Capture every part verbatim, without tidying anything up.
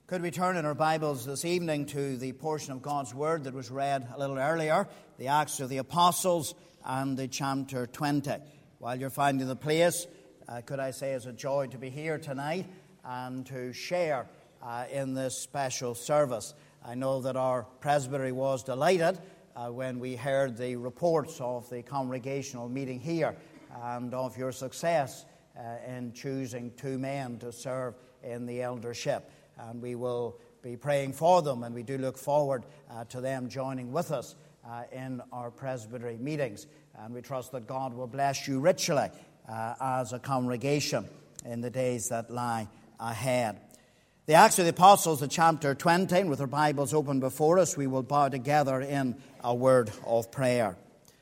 Could we turn in our Bibles this evening to the portion of God's Word that was read a little earlier, the Acts of the Apostles and the chapter twenty. While you're finding the place, uh, could I say it's a joy to be here tonight and to share uh, in this special service. I know that our presbytery was delighted uh, when we heard the reports of the congregational meeting here and of your success uh, in choosing two men to serve in the eldership. And we will be praying for them, and we do look forward uh, to them joining with us uh, in our presbytery meetings. And we trust that God will bless you richly uh, as a congregation in the days that lie ahead. The Acts of the Apostles, the chapter twenty, and with our Bibles open before us, we will bow together in a word of prayer.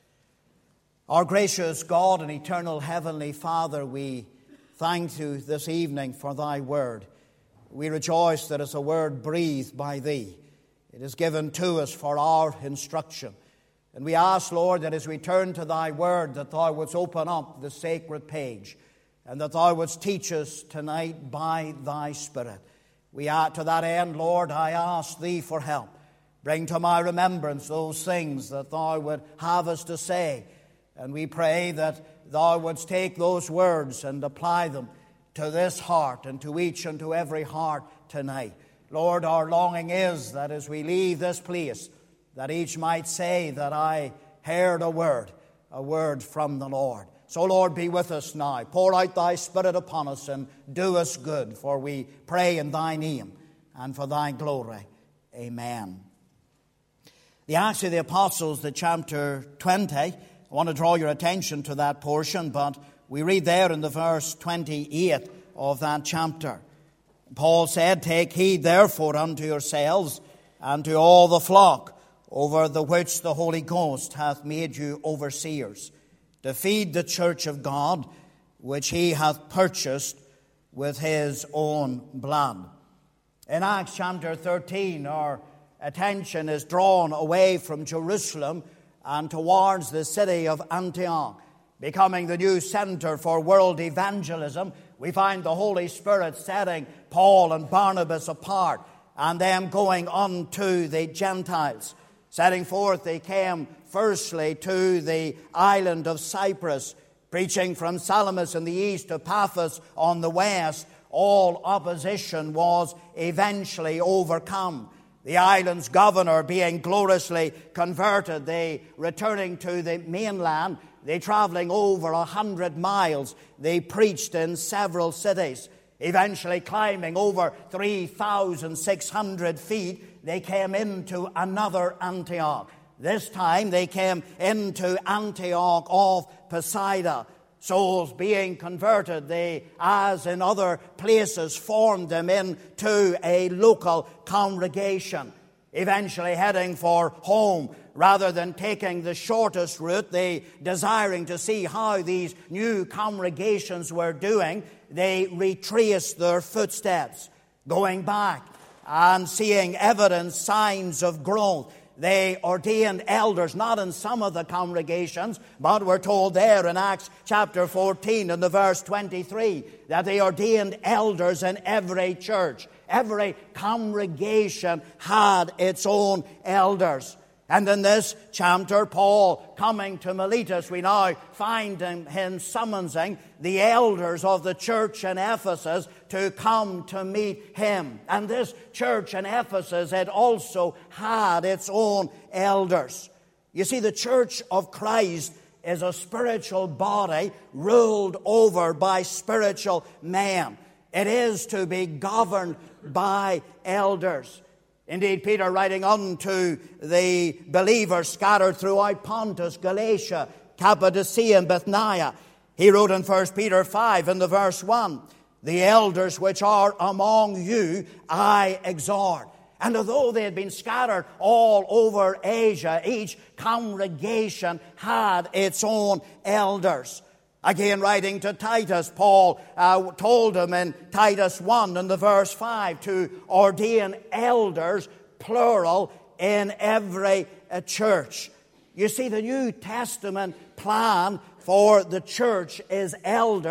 Our gracious God and eternal Heavenly Father, we thank you this evening for thy word. We rejoice that it's a word breathed by thee. It is given to us for our instruction. And we ask, Lord, that as we turn to thy word, that thou wouldst open up the sacred page and that thou wouldst teach us tonight by thy Spirit. We are to that end, Lord, I ask thee for help. Bring to my remembrance those things that thou would have us to say. And we pray that thou wouldst take those words and apply them to this heart and to each and to every heart tonight. Lord, our longing is that as we leave this place, that each might say that I heard a word, a word from the Lord. So, Lord, be with us now. Pour out thy Spirit upon us and do us good, for we pray in thy name and for thy glory. Amen. The Acts of the Apostles, the chapter twenty, I want to draw your attention to that portion, but we read there in the verse twenty-eight of that chapter. Paul said, "Take heed therefore unto yourselves and to all the flock over the which the Holy Ghost hath made you overseers, to feed the church of God, which he hath purchased with his own blood." In Acts chapter thirteen, our attention is drawn away from Jerusalem and towards the city of Antioch, becoming the new center for world evangelism. We find the Holy Spirit setting Paul and Barnabas apart and them going on to the Gentiles. Setting forth, they came firstly to the island of Cyprus, preaching from Salamis in the east to Paphos on the west. All opposition was eventually overcome. The island's governor being gloriously converted, they returning to the mainland, they traveling over a hundred miles. They preached in several cities. Eventually climbing over three thousand six hundred feet, they came into another Antioch. This time they came into Antioch of Pisidia. Souls being converted, they, as in other places, formed them into a local congregation. Eventually heading for home, rather than taking the shortest route, they desiring to see how these new congregations were doing, they retraced their footsteps, going back and seeing evidence, signs of growth. They ordained elders, not in some of the congregations, but we're told there in Acts chapter fourteen and the verse twenty-three that they ordained elders in every church. Every congregation had its own elders. And in this chapter, Paul, coming to Miletus, we now find him, him summoning the elders of the church in Ephesus to come to meet him. And this church in Ephesus had also had its own elders. You see, the church of Christ is a spiritual body ruled over by spiritual men. It is to be governed by elders. Indeed, Peter, writing unto the believers scattered throughout Pontus, Galatia, Cappadocia, and Bithynia, he wrote in First Peter five in the verse one, "The elders which are among you I exhort." And although they had been scattered all over Asia, each congregation had its own elders. Again, writing to Titus, Paul uh, told him in Titus one in the verse five to ordain elders, plural, in every uh, church. You see, the New Testament plan for the church is elders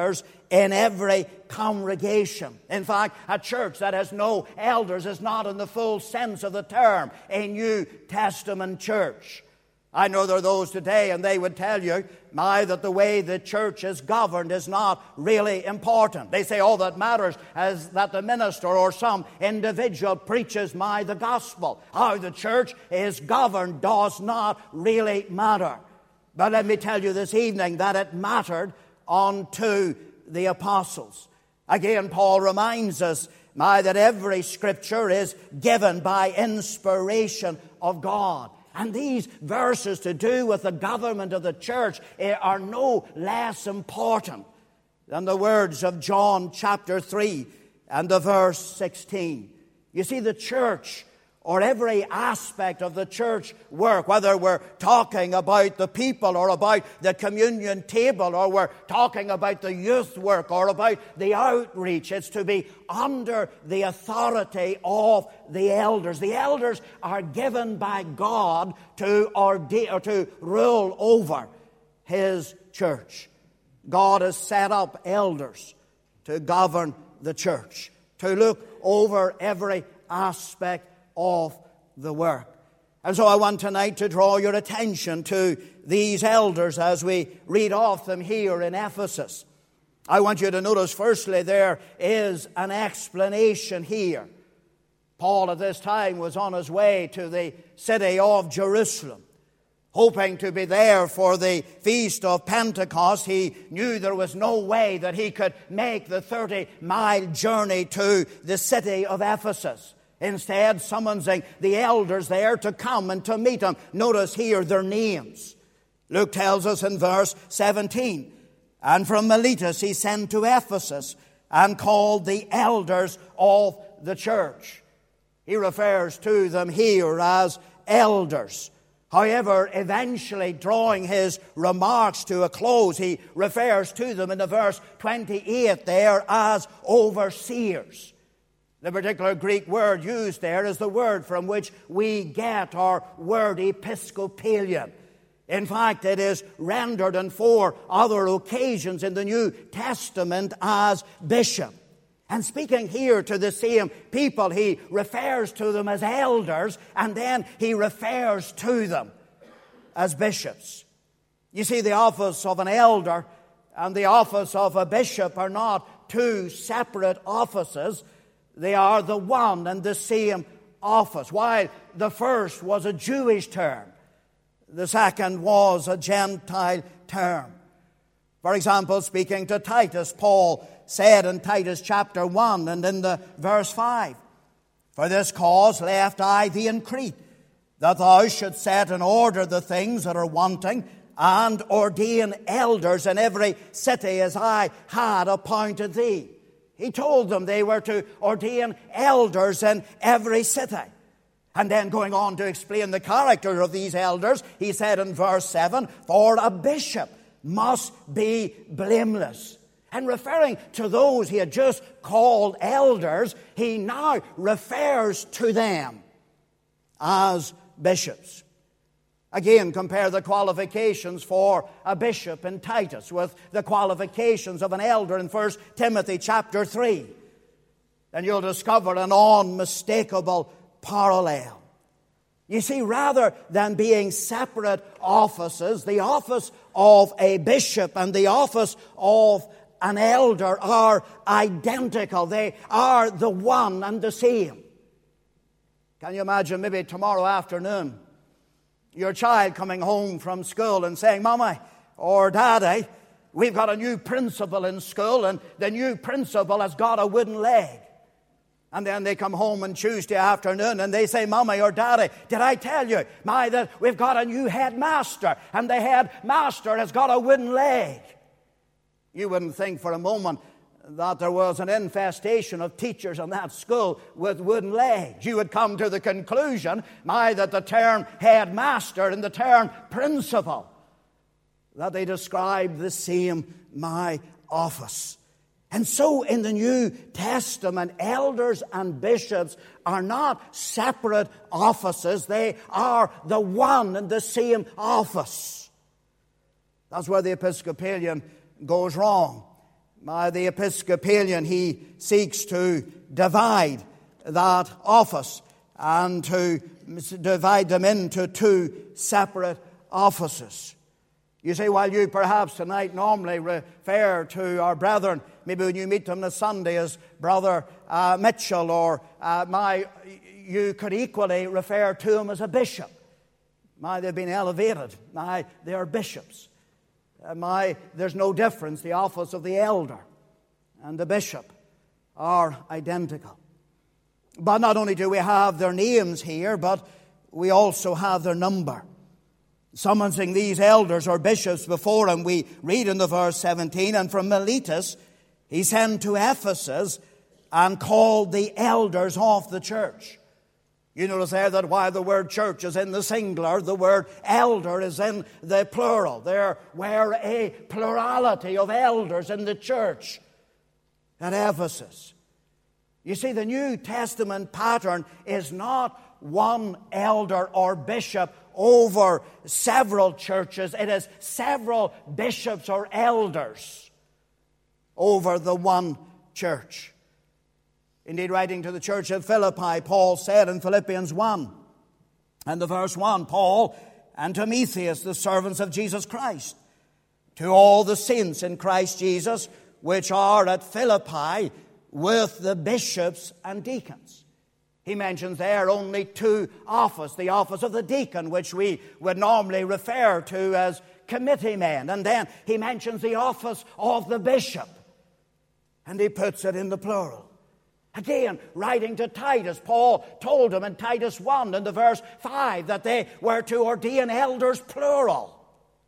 in every congregation. In fact, a church that has no elders is not in the full sense of the term a New Testament church. I know there are those today, and they would tell you, my, that the way the church is governed is not really important. They say all that matters is that the minister or some individual preaches, my, the gospel. How the church is governed does not really matter. But let me tell you this evening that it mattered unto the apostles. Again, Paul reminds us, my, that every scripture is given by inspiration of God. And these verses to do with the government of the church are no less important than the words of John chapter three and the verse sixteen. You see, the church, or every aspect of the church work, whether we're talking about the people or about the communion table or we're talking about the youth work or about the outreach, it's to be under the authority of the elders. The elders are given by God to ordain or to rule over His church. God has set up elders to govern the church, to look over every aspect of the work. And so I want tonight to draw your attention to these elders as we read of them here in Ephesus. I want you to notice, firstly, there is an explanation here. Paul at this time was on his way to the city of Jerusalem, hoping to be there for the feast of Pentecost. He knew there was no way that he could make the thirty-mile journey to the city of Ephesus. Instead, summoning the elders there to come and to meet him. Notice here their names. Luke tells us in verse seventeen, and from Miletus he sent to Ephesus and called the elders of the church. He refers to them here as elders. However, eventually drawing his remarks to a close, he refers to them in the verse twenty-eight there as overseers. The particular Greek word used there is the word from which we get our word Episcopalian. In fact, it is rendered on four other occasions in the New Testament as bishop. And speaking here to the same people, he refers to them as elders, and then he refers to them as bishops. You see, the office of an elder and the office of a bishop are not two separate offices. They are the one and the same office. While the first was a Jewish term, the second was a Gentile term. For example, speaking to Titus, Paul said in Titus chapter one and in the verse five, "For this cause left I thee in Crete, that thou shouldst set in order the things that are wanting, and ordain elders in every city as I had appointed thee." He told them they were to ordain elders in every city. And then going on to explain the character of these elders, he said in verse seven, "For a bishop must be blameless." And referring to those he had just called elders, he now refers to them as bishops. Again, compare the qualifications for a bishop in Titus with the qualifications of an elder in First Timothy chapter three. And you'll discover an unmistakable parallel. You see, rather than being separate offices, the office of a bishop and the office of an elder are identical. They are the one and the same. Can you imagine maybe tomorrow afternoon your child coming home from school and saying, "Mommy or Daddy, we've got a new principal in school, and the new principal has got a wooden leg." And then they come home on Tuesday afternoon and they say, "Mommy or Daddy, did I tell you, my, that we've got a new headmaster, and the headmaster has got a wooden leg?" You wouldn't think for a moment that there was an infestation of teachers in that school with wooden legs. You would come to the conclusion, my, that the term headmaster and the term principal, that they describe the same, my, office. And so in the New Testament, elders and bishops are not separate offices. They are the one and the same office. That's where the Episcopalian goes wrong. My, the Episcopalian, he seeks to divide that office and to divide them into two separate offices. You say, while you perhaps tonight normally refer to our brethren, maybe when you meet them on Sunday as Brother uh, Mitchell, or uh, my, you could equally refer to him as a bishop. My, they've been elevated. My, they are bishops. Uh, my, there's no difference. The office of the elder and the bishop are identical. But not only do we have their names here, but we also have their number. Summoning these elders or bishops before him, we read in the verse seventeen, and from Miletus he sent to Ephesus and called the elders of the church. You notice there that while the word church is in the singular, the word elder is in the plural. There were a plurality of elders in the church at Ephesus. You see, the New Testament pattern is not one elder or bishop over several churches. It is several bishops or elders over the one church. Indeed, writing to the church at Philippi, Paul said in Philippians one, and the verse one, Paul and Timotheus, the servants of Jesus Christ, to all the saints in Christ Jesus, which are at Philippi, with the bishops and deacons. He mentions there only two offices, the office of the deacon, which we would normally refer to as committee men, and then he mentions the office of the bishop, and he puts it in the plural. Again, writing to Titus, Paul told him in Titus one in the verse five that they were to ordain elders plural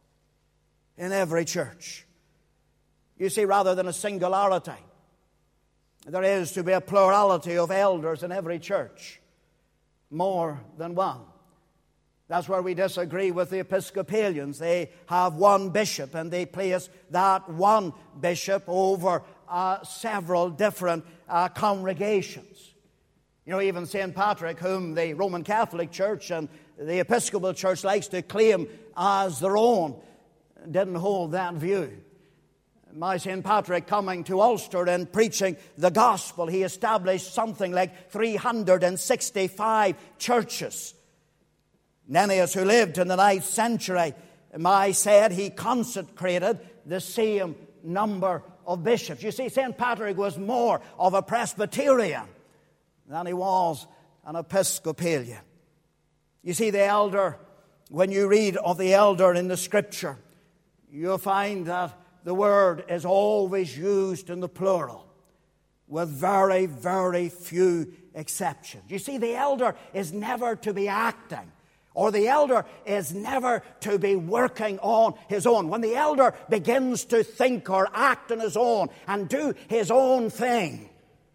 in every church. You see, rather than a singularity, there is to be a plurality of elders in every church, more than one. That's where we disagree with the Episcopalians. They have one bishop, and they place that one bishop over uh, several different uh, congregations. You know, even Saint Patrick, whom the Roman Catholic Church and the Episcopal Church likes to claim as their own, didn't hold that view. My Saint Patrick, coming to Ulster and preaching the gospel, he established something like three hundred sixty-five churches. Nennius, who lived in the ninth century, my said he consecrated the same number of bishops. You see, Saint Patrick was more of a Presbyterian than he was an Episcopalian. You see, the elder, when you read of the elder in the Scripture, you'll find that the word is always used in the plural, with very, very few exceptions. You see, the elder is never to be acting, or the elder is never to be working on his own. When the elder begins to think or act on his own and do his own thing,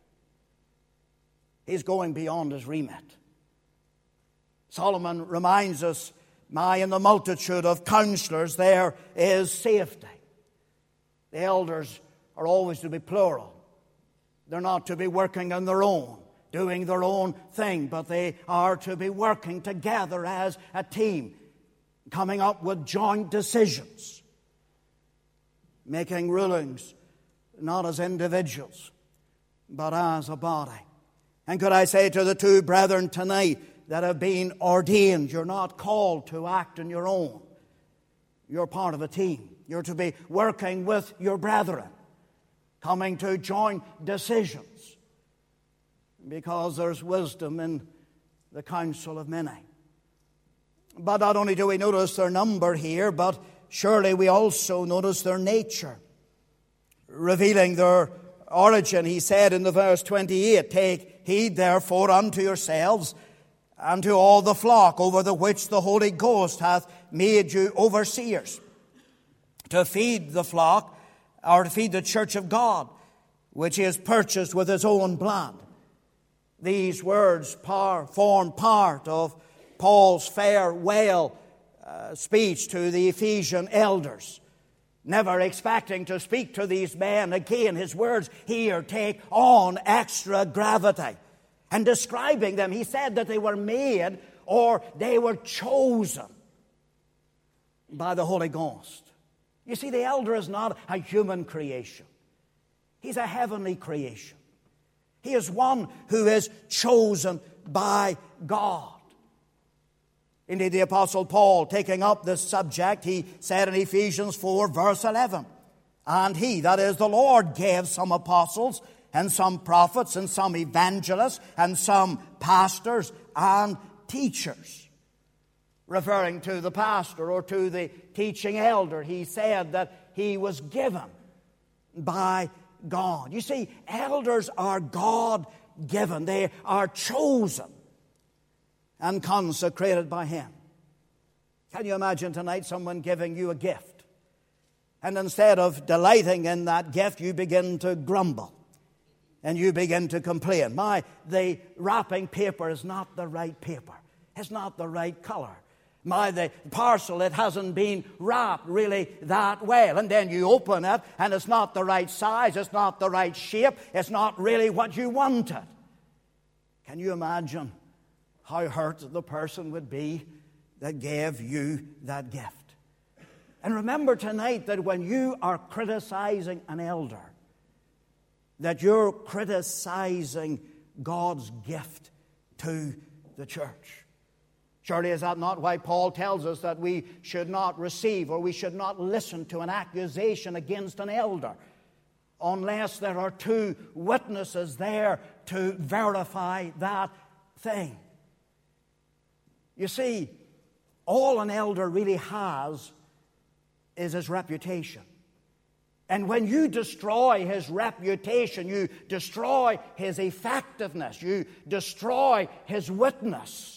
he's going beyond his remit. Solomon reminds us, my, in the multitude of counselors there is safety. The elders are always to be plural. They're not to be working on their own, doing their own thing, but they are to be working together as a team, coming up with joint decisions, making rulings, not as individuals, but as a body. And could I say to the two brethren tonight that have been ordained, you're not called to act on your own. You're part of a team. You're to be working with your brethren, coming to joint decisions, because there's wisdom in the counsel of many. But not only do we notice their number here, but surely we also notice their nature. Revealing their origin, he said in the verse twenty-eight, "Take heed therefore unto yourselves and to all the flock over the which the Holy Ghost hath made you overseers, to feed the flock, or to feed the church of God, which he has purchased with his own blood." These words par, form part of Paul's farewell uh, speech to the Ephesian elders. Never expecting to speak to these men again, his words here take on extra gravity. And describing them, he said that they were made, or they were chosen by the Holy Ghost. You see, the elder is not a human creation. He's a heavenly creation. He is one who is chosen by God. Indeed, the Apostle Paul, taking up this subject, he said in Ephesians four, verse eleven, "And he," that is the Lord, "gave some apostles, and some prophets, and some evangelists, and some pastors and teachers." Referring to the pastor or to the teaching elder, he said that he was given by God. You see, elders are God-given. They are chosen and consecrated by Him. Can you imagine tonight someone giving you a gift, and instead of delighting in that gift, you begin to grumble and you begin to complain? My, the wrapping paper is not the right paper. It's not the right color. My, the parcel, it hasn't been wrapped really that well. And then you open it and it's not the right size, it's not the right shape, it's not really what you wanted. Can you imagine how hurt the person would be that gave you that gift? And remember tonight that when you are criticizing an elder, that you're criticizing God's gift to the church. Surely is that not why Paul tells us that we should not receive or we should not listen to an accusation against an elder unless there are two witnesses there to verify that thing? You see, all an elder really has is his reputation. And when you destroy his reputation, you destroy his effectiveness, you destroy his witness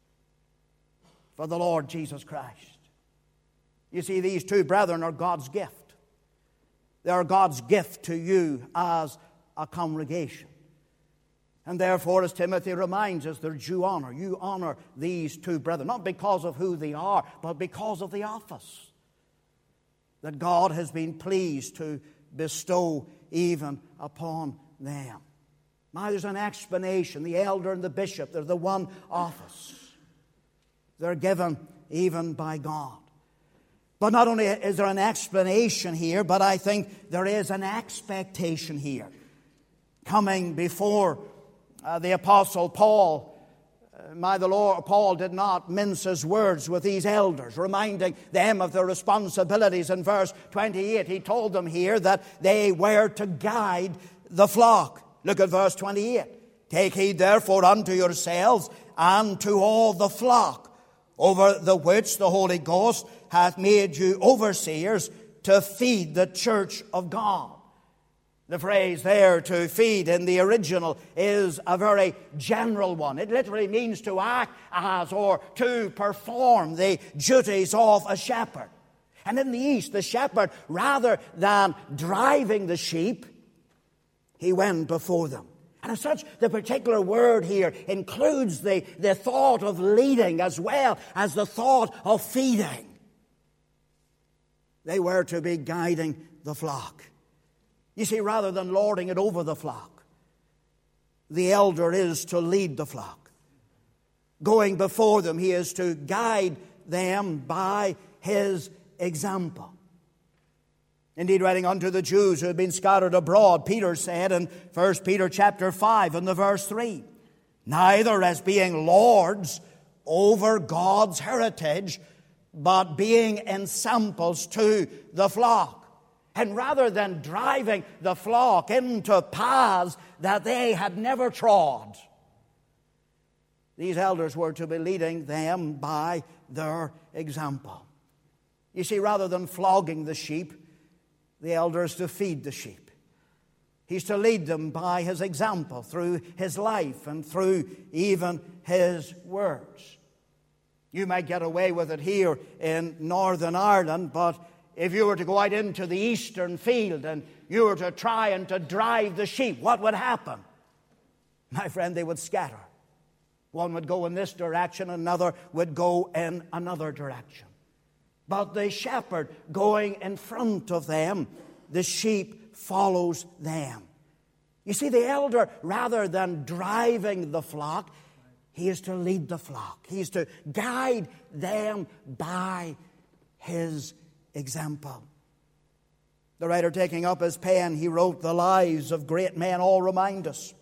for the Lord Jesus Christ. You see, these two brethren are God's gift. They are God's gift to you as a congregation. And therefore, as Timothy reminds us, they're due honor. You honor these two brethren, not because of who they are, but because of the office that God has been pleased to bestow even upon them. Now, there's an explanation. The elder and the bishop, they're the one office. They're given even by God. But not only is there an explanation here, but I think there is an expectation here. Coming before uh, the Apostle Paul, uh, my the Lord, Paul did not mince his words with these elders, reminding them of their responsibilities. In verse twenty-eight, he told them here that they were to guide the flock. Look at verse twenty-eight. "Take heed therefore unto yourselves and to all the flock, over the which the Holy Ghost hath made you overseers, to feed the church of God." The phrase there, to feed, in the original is a very general one. It literally means to act as or to perform the duties of a shepherd. And in the East, the shepherd, rather than driving the sheep, he went before them. And as such, the particular word here includes the, the thought of leading as well as the thought of feeding. They were to be guiding the flock. You see, rather than lording it over the flock, the elder is to lead the flock. Going before them, he is to guide them by his example. Indeed, writing unto the Jews who had been scattered abroad, Peter said in First Peter chapter five and the verse three, "Neither as being lords over God's heritage, but being ensamples to the flock." And rather than driving the flock into paths that they had never trod, these elders were to be leading them by their example. You see, rather than flogging the sheep, the elder is to feed the sheep. He's to lead them by his example, through his life and through even his words. You might get away with it here in Northern Ireland, but if you were to go out into the eastern field and you were to try and to drive the sheep, what would happen? My friend, they would scatter. One would go in this direction, another would go in another direction. But the shepherd going in front of them, the sheep follows them. You see, the elder, rather than driving the flock, he is to lead the flock. He is to guide them by his example. The writer, taking up his pen, he wrote, "The lives of great men all remind us.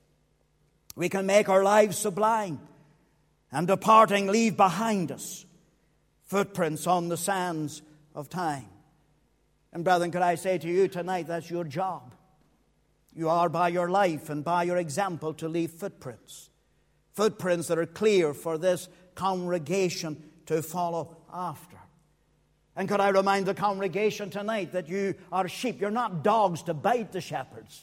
We can make our lives sublime, and departing leave behind us footprints on the sands of time." And brethren, could I say to you tonight, that's your job. You are, by your life and by your example, to leave footprints. Footprints that are clear for this congregation to follow after. And could I remind the congregation tonight that you are sheep. You're not dogs to bite the shepherds,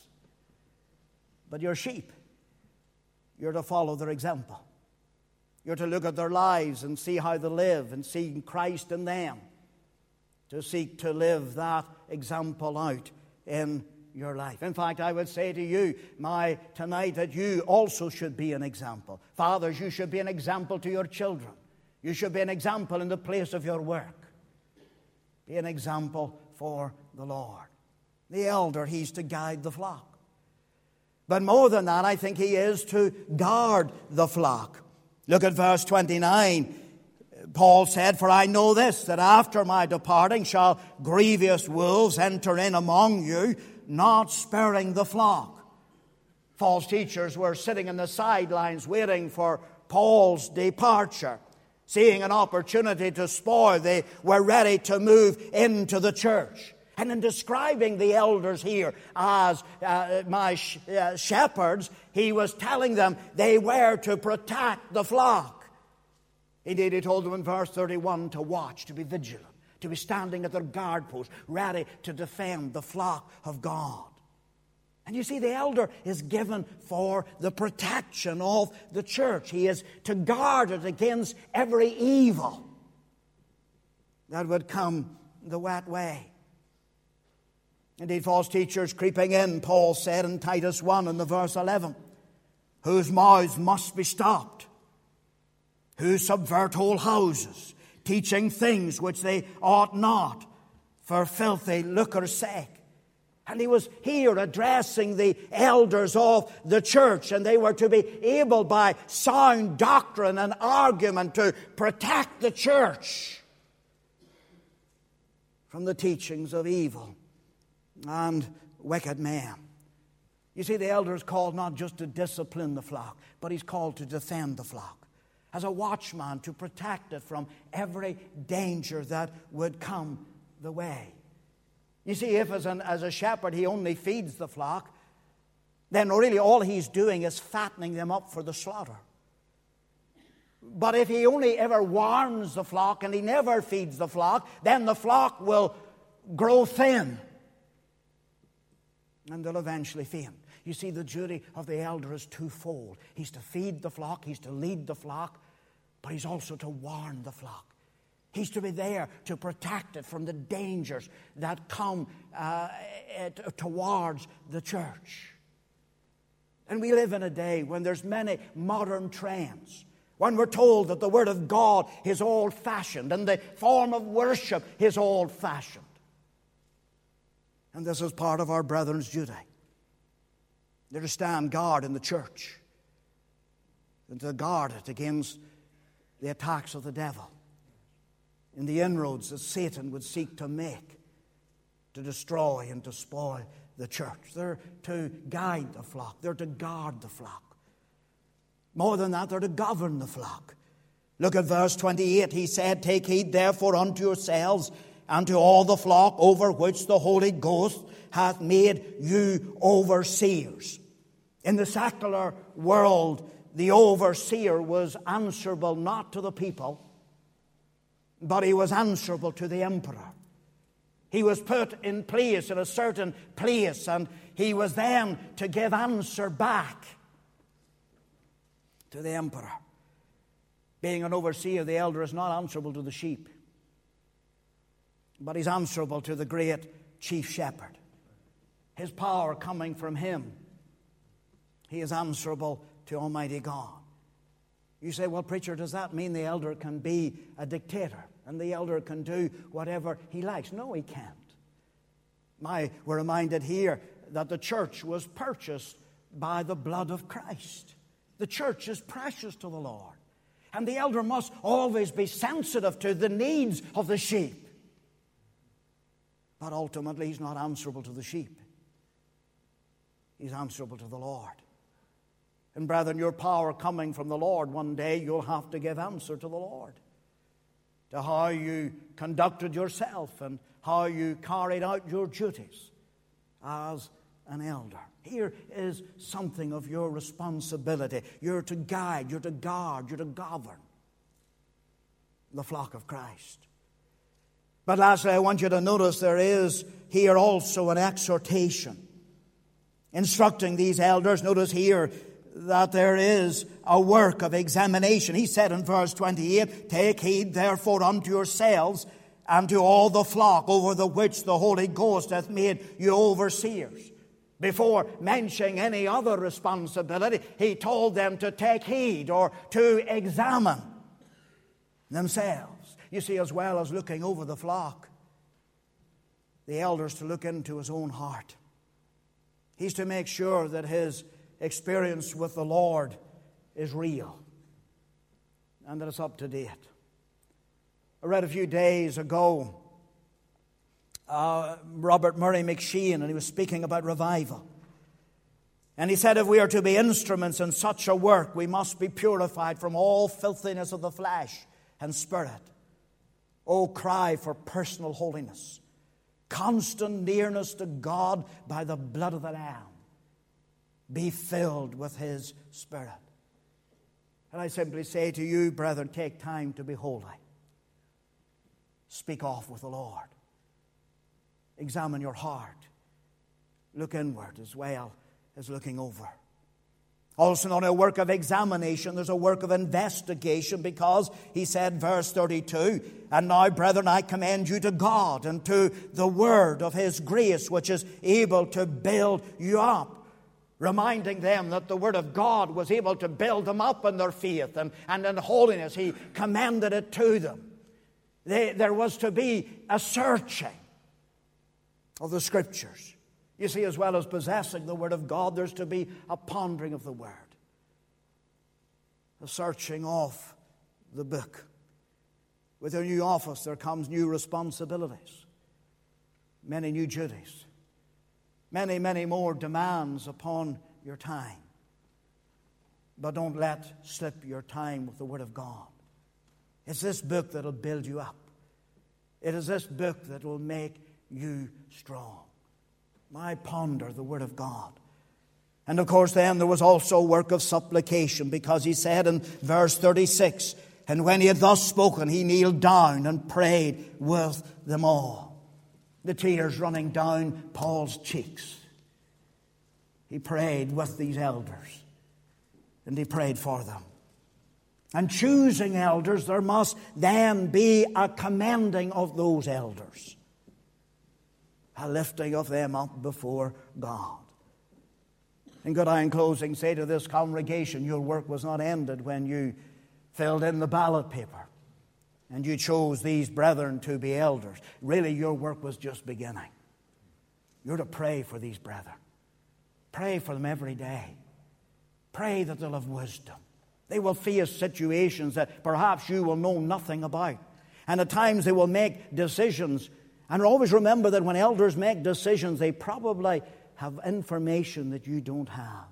but you're sheep. You're to follow their example. You're to look at their lives and see how they live and see Christ in them, to seek to live that example out in your life. In fact, I would say to you my tonight that you also should be an example. Fathers, you should be an example to your children. You should be an example in the place of your work. Be an example for the Lord. The elder, he's to guide the flock. But more than that, I think he is to guard the flock. Look at verse twenty-nine. Paul said, "For I know this, that after my departing shall grievous wolves enter in among you, not sparing the flock." False teachers were sitting in the sidelines waiting for Paul's departure. Seeing an opportunity to spoil, they were ready to move into the church. And in describing the elders here as uh, my sh- uh, shepherds, he was telling them they were to protect the flock. Indeed, he told them in verse thirty-one to watch, to be vigilant, to be standing at their guard post, ready to defend the flock of God. And you see, the elder is given for the protection of the church. He is to guard it against every evil that would come the wet way. Indeed, false teachers creeping in, Paul said in Titus one in the verse eleven, whose mouths must be stopped, who subvert whole houses, teaching things which they ought not, for filthy lucre's sake. And he was here addressing the elders of the church, and they were to be able by sound doctrine and argument to protect the church from the teachings of evil and wicked men. You see, the elder is called not just to discipline the flock, but he's called to defend the flock. As a watchman, to protect it from every danger that would come the way. You see, if as, an, as a shepherd he only feeds the flock, then really all he's doing is fattening them up for the slaughter. But if he only ever warns the flock and he never feeds the flock, then the flock will grow thin and they'll eventually faint. You see, the duty of the elder is twofold. He's to feed the flock, he's to lead the flock, but he's also to warn the flock. He's to be there to protect it from the dangers that come uh, towards the church. And we live in a day when there's many modern trends, when we're told that the Word of God is old-fashioned and the form of worship is old-fashioned. And this is part of our brethren's duty. They're to stand guard in the church and to guard it against the attacks of the devil, in the inroads that Satan would seek to make to destroy and to spoil the church. They're to guide the flock. They're to guard the flock. More than that, they're to govern the flock. Look at verse twenty-eight. He said, "Take heed therefore unto yourselves and to all the flock over which the Holy Ghost hath made you overseers." In the secular world, the overseer was answerable not to the people, but he was answerable to the emperor. He was put in place, in a certain place, and he was then to give answer back to the emperor. Being an overseer, the elder is not answerable to the sheep, but he's answerable to the great chief shepherd. His power coming from him, he is answerable to Almighty God. You say, "Well, preacher, does that mean the elder can be a dictator and the elder can do whatever he likes?" No, he can't. My, we're reminded here that the church was purchased by the blood of Christ. The church is precious to the Lord. And the elder must always be sensitive to the needs of the sheep. But ultimately, he's not answerable to the sheep. He's answerable to the Lord. And brethren, your power coming from the Lord, one day you'll have to give answer to the Lord, to how you conducted yourself and how you carried out your duties as an elder. Here is something of your responsibility. You're to guide, you're to guard, you're to govern the flock of Christ. But lastly, I want you to notice there is here also an exhortation instructing these elders. Notice here that there is a work of examination. He said in verse twenty-eight, "Take heed therefore unto yourselves and to all the flock over the which the Holy Ghost hath made you overseers." Before mentioning any other responsibility, he told them to take heed or to examine themselves. You see, as well as looking over the flock, the elder's to look into his own heart. He's to make sure that his experience with the Lord is real and that it's up to date. I read a few days ago uh, Robert Murray McShane, and he was speaking about revival. And he said, if we are to be instruments in such a work, we must be purified from all filthiness of the flesh and spirit. Oh, cry for personal holiness, constant nearness to God by the blood of the Lamb. Be filled with His Spirit. And I simply say to you, brethren, take time to be holy. Speak off with the Lord. Examine your heart. Look inward as well as looking over. Also, not a work of examination, there's a work of investigation, because he said, verse thirty-two, "And now, brethren, I commend you to God and to the word of His grace, which is able to build you up." Reminding them that the word of God was able to build them up in their faith and, and in holiness. He commended it to them. They, there was to be a searching of the Scriptures. You see, as well as possessing the Word of God, there's to be a pondering of the Word. A searching of the book. With your new office, there comes new responsibilities. Many new duties. Many, many more demands upon your time. But don't let slip your time with the Word of God. It's this book that will build you up. It is this book that will make you strong. I ponder the Word of God. And of course then there was also work of supplication, because he said in verse thirty-six, "And when he had thus spoken, he kneeled down and prayed with them all." The tears running down Paul's cheeks. He prayed with these elders. And he prayed for them. And choosing elders, there must then be a commending of those elders. A lifting of them up before God. And could I, in closing, say to this congregation, your work was not ended when you filled in the ballot paper and you chose these brethren to be elders. Really, your work was just beginning. You're to pray for these brethren. Pray for them every day. Pray that they'll have wisdom. They will face situations that perhaps you will know nothing about. And at times they will make decisions. And always remember that when elders make decisions, they probably have information that you don't have.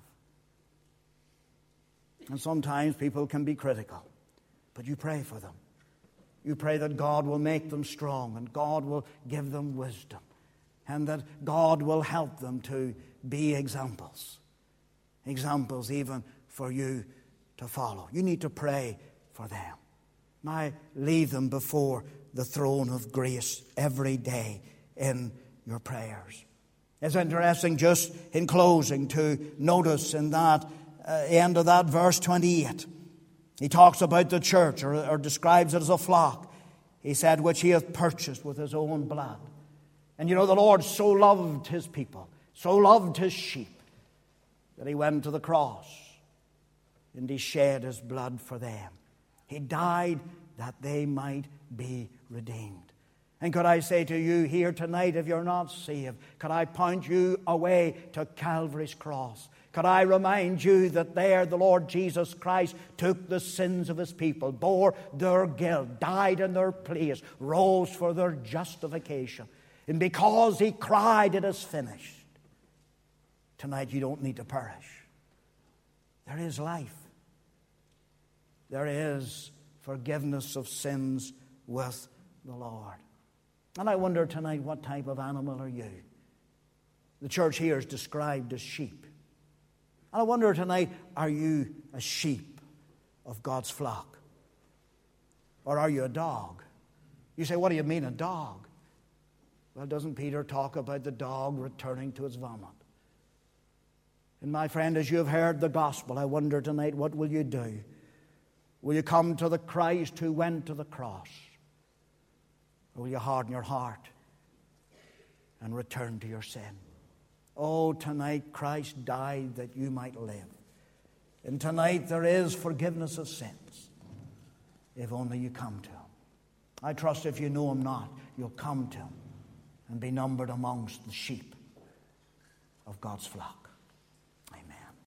And sometimes people can be critical. But you pray for them. You pray that God will make them strong and God will give them wisdom. And that God will help them to be examples. Examples even for you to follow. You need to pray for them. I leave them before the throne of grace every day in your prayers. It's interesting, just in closing, to notice in that uh, end of that verse twenty-eight. He talks about the church, or, or describes it as a flock. He said, which he hath purchased with his own blood. And you know, the Lord so loved his people, so loved his sheep, that he went to the cross and he shed his blood for them. He died that they might be redeemed. And could I say to you here tonight, if you're not saved, could I point you away to Calvary's cross? Could I remind you that there the Lord Jesus Christ took the sins of his people, bore their guilt, died in their place, rose for their justification. And because He cried, it is finished, tonight you don't need to perish. There is life. There is forgiveness of sins with the Lord. And I wonder tonight, what type of animal are you? The church here is described as sheep. And I wonder tonight, are you a sheep of God's flock? Or are you a dog? You say, what do you mean, a dog? Well, doesn't Peter talk about the dog returning to its vomit? And my friend, as you have heard the gospel, I wonder tonight, what will you do? Will you come to the Christ who went to the cross? Or will you harden your heart and return to your sin? Oh, tonight Christ died that you might live. And tonight there is forgiveness of sins, if only you come to Him. I trust if you know Him not, you'll come to Him and be numbered amongst the sheep of God's flock.